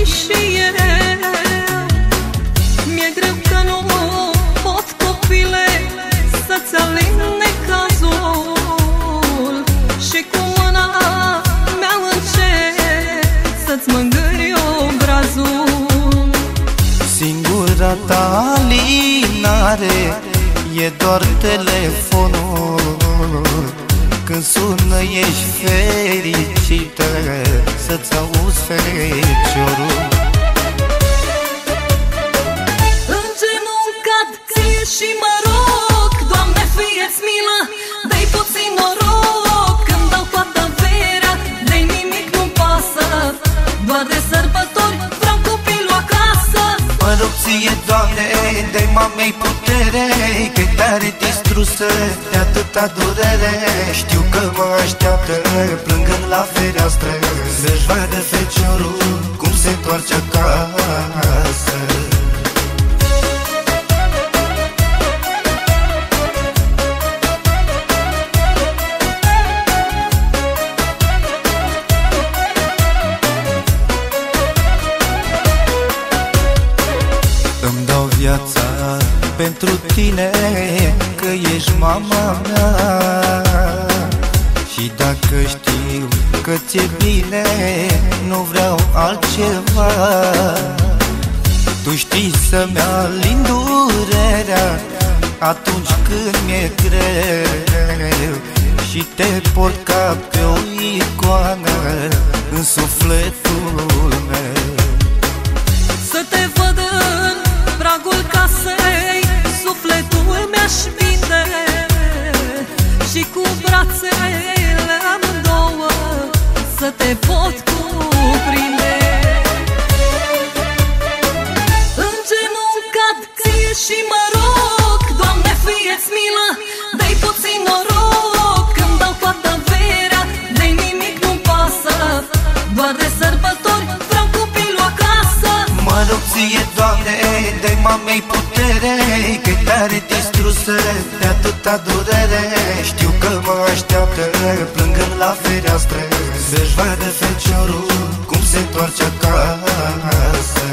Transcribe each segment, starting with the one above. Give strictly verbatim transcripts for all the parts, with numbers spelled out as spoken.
copilului și eu. Mi-e greu că nu pot, copile, să-ți aling necazul și cu mâna mea încet să-ți mângâri obrazul. Singura ta alinare e doar telefonul. Când sună ești fericită să-ți auzi feciorul. În genunchi cad ție și mă rog, Doamne, fie-ți milă, dă-i puțin noroc. Când dau toată averea, de-i nimic nu-mi pasă, doar de sărbători vreau copilul acasă. Mă rog ție, Doamne, dă-i mamei putere, că-i tare distrusă de atâta durere. Știu că mă așteaptă, plângând la fereastră, să-și vadă feciorul cum se întoarce acasă. Îmi dau viața pentru tine, că ești mama mea. Și dacă știu că ți-e bine, nu vreau altceva. Tu știi să-mi alin durerea atunci când mi-e greu, și te port ca pe o icoană în sufletul meu. Să te văd în pragul casei, sufletul mi-aș vinde, și cu brațele amândouă să te pot cuprinde. În genunchi cad ție și mă rog, Doamne, fie-ți milă, dă-i puțin noroc. Când dau toată averea, de-i nimic nu-mi pasă, doar de sărbători vreau copilul acasă. Mă rog ție, Doamne, dă-i mamei putere, că-i tare distrusă de atâta durere. Știu că mă așteaptă, plângând la fereastră, să-și vadă feciorul cum se întoarce acasă.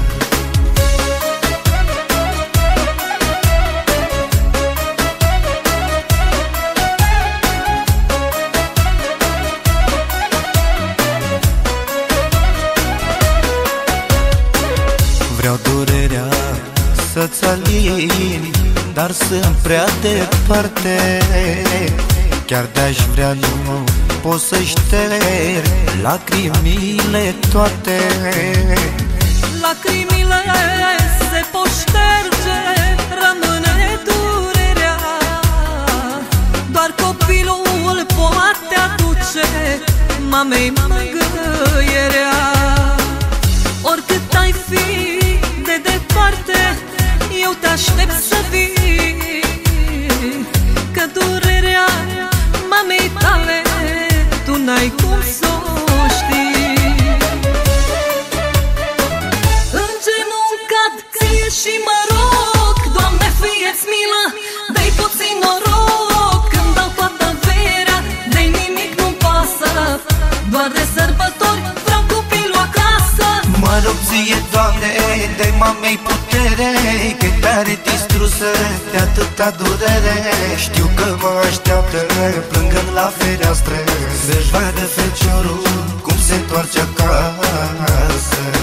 Vreau durerea să-ți alin, dar sunt prea departe. Chiar de-aș vrea nu pot să șterg lacrimile toate. Lacrimile se pot șterge, rămâne durerea, doar copilul poate aduce mamei mângâierea. Oricât ai fi de departe, eu te aștept să vii, că durerea mamei tale tu n-ai cum s-o știi. În genunchi cad ție și mă rog, Doamne, fie-ți milă, dă-i puțin noroc. Când dau toată averea, de-i nimic nu-mi pasă, doar de sărbători vreau copilul acasă. Mă rog ție, Doamne, dă-i mamei putere, că-i tare distrusă de atâta durere. Știu că mă așteaptă, plângând la fereastră, să-și vadă feciorul cum se întoarce acasă.